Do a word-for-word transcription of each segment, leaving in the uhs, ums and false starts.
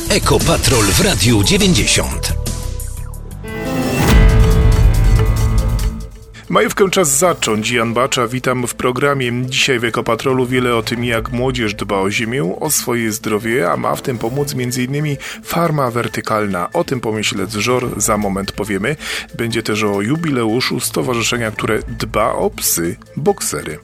Ekopatrol w Radiu dziewięćdziesiąt. Majówkę czas zacząć. Jan Bacza, witam w programie. Dzisiaj w Ekopatrolu wiele o tym, jak młodzież dba o ziemię, o swoje zdrowie, a ma w tym pomóc m.in. farma wertykalna. O tym pomyśleć żor za moment powiemy. Będzie też o jubileuszu stowarzyszenia, które dba o psy boksery.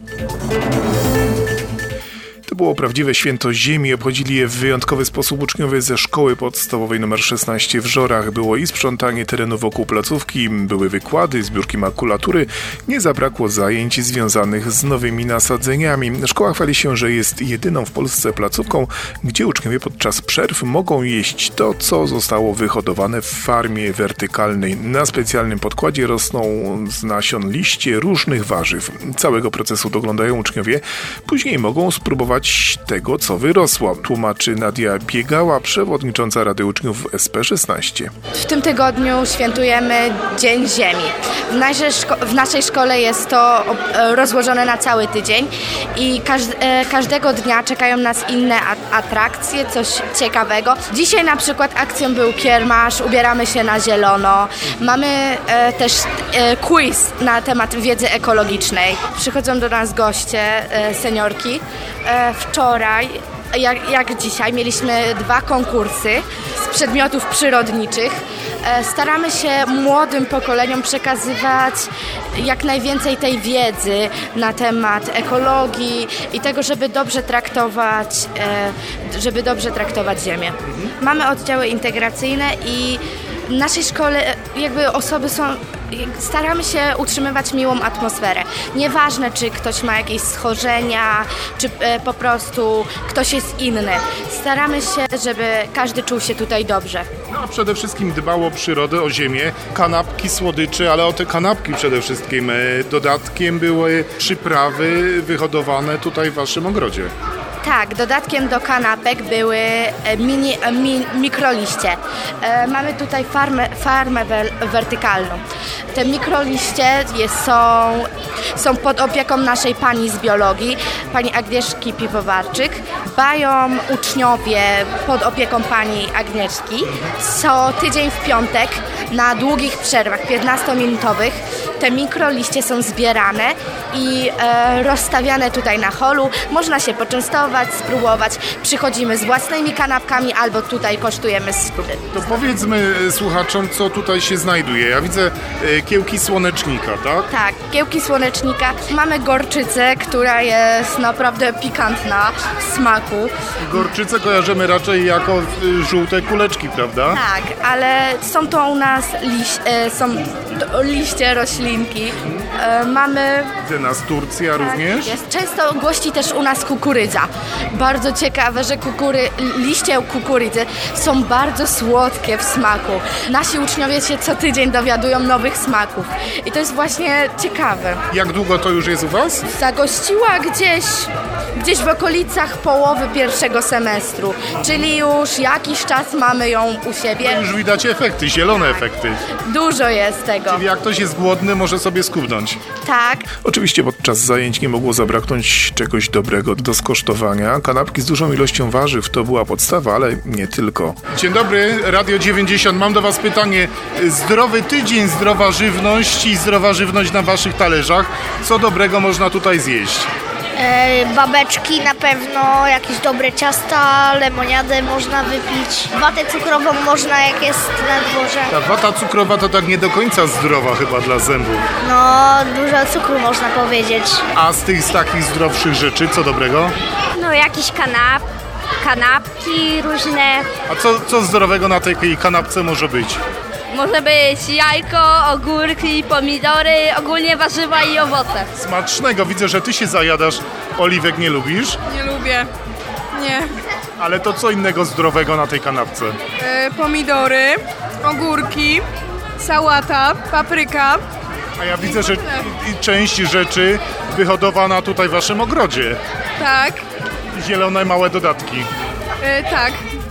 To było prawdziwe święto ziemi. Obchodzili je w wyjątkowy sposób uczniowie ze szkoły podstawowej nr szesnaście w Żorach. Było i sprzątanie terenu wokół placówki, były wykłady, zbiórki makulatury. Nie zabrakło zajęć związanych z nowymi nasadzeniami. Szkoła chwali się, że jest jedyną w Polsce placówką, gdzie uczniowie podczas przerw mogą jeść to, co zostało wyhodowane w farmie wertykalnej. Na specjalnym podkładzie rosną z nasion liście różnych warzyw. Całego procesu doglądają uczniowie. Później mogą spróbować tego, co wyrosło, tłumaczy Nadia Biegała, przewodnicząca Rady Uczniów S P szesnaście. W tym tygodniu świętujemy Dzień Ziemi. W naszej, szko- w naszej szkole jest to rozłożone na cały tydzień i każd- każdego dnia czekają nas inne a- atrakcje, coś ciekawego. Dzisiaj na przykład akcją był kiermasz, ubieramy się na zielono. Mamy e, też e, quiz na temat wiedzy ekologicznej. Przychodzą do nas goście, e, seniorki. E, wczoraj, jak, jak dzisiaj, mieliśmy dwa konkursy z przedmiotów przyrodniczych. E, staramy się młodym pokoleniom przekazywać jak najwięcej tej wiedzy na temat ekologii i tego, żeby dobrze traktować, e, żeby dobrze traktować ziemię. Mamy oddziały integracyjne i w naszej szkole jakby osoby są, staramy się utrzymywać miłą atmosferę. Nieważne, czy ktoś ma jakieś schorzenia, czy e, po prostu ktoś jest inny. Staramy się, żeby każdy czuł się tutaj dobrze. No, przede wszystkim dbało o przyrodę, o ziemię, kanapki, słodycze, ale o te kanapki przede wszystkim. Dodatkiem były przyprawy wyhodowane tutaj w waszym ogrodzie. Tak, dodatkiem do kanapek były mini, mi, mikroliście. E, mamy tutaj farmę, farmę wer, wertykalną. Te mikroliście jest, są, są pod opieką naszej pani z biologii, pani Agnieszki Piwowarczyk. Dbają uczniowie pod opieką pani Agnieszki. Co tydzień w piątek na długich przerwach, piętnastominutowych, te mikroliście są zbierane i e, rozstawiane tutaj na holu. Można się poczęstować, spróbować. Przychodzimy z własnymi kanapkami albo tutaj kosztujemy z... To, to powiedzmy słuchaczom, co tutaj się znajduje. Ja widzę e, kiełki słonecznika, tak? Tak, kiełki słonecznika. Mamy gorczycę, która jest naprawdę pikantna w smaku. Gorczycę kojarzymy raczej jako e, żółte kuleczki, prawda? Tak, ale są to u nas liś, e, są to, liście roślinki. E, mamy... Widzę nas Turcja tak, również. Jest. Często gości też u nas kukurydza. Bardzo ciekawe, że kukury, liście kukurydzy są bardzo słodkie w smaku. Nasi uczniowie się co tydzień dowiadują nowych smaków. I to jest właśnie ciekawe. Jak długo to już jest u was? Zagościła gdzieś, gdzieś w okolicach połowy pierwszego semestru. Czyli już jakiś czas mamy ją u siebie. No już widać efekty, zielone efekty. Dużo jest tego. Czyli jak ktoś jest głodny, może sobie skubnąć. Tak. Oczywiście podczas zajęć nie mogło zabraknąć czegoś dobrego do skosztowania. Kanapki z dużą ilością warzyw to była podstawa, ale nie tylko. Dzień dobry, Radio dziewięćdziesiąt. Mam do was pytanie. Zdrowy tydzień, zdrowa żywność i zdrowa żywność na waszych talerzach. Co dobrego można tutaj zjeść? E, babeczki na pewno, jakieś dobre ciasta, lemoniadę można wypić. Watę cukrową można, jak jest na dworze. Ta wata cukrowa to tak nie do końca zdrowa chyba dla zębów. No, dużo cukru można powiedzieć. A z tych z takich zdrowszych rzeczy, co dobrego? No, jakieś kanap, kanapki różne. A co, co zdrowego na tej kanapce może być? Może być jajko, ogórki, pomidory, ogólnie warzywa i owoce. Smacznego. Widzę, że ty się zajadasz. Oliwek nie lubisz? Nie lubię. Nie. Ale to co innego zdrowego na tej kanapce? E, pomidory, ogórki, sałata, papryka. A ja widzę, że część rzeczy wyhodowana tutaj w waszym ogrodzie. Tak. Zielone małe dodatki. E, tak.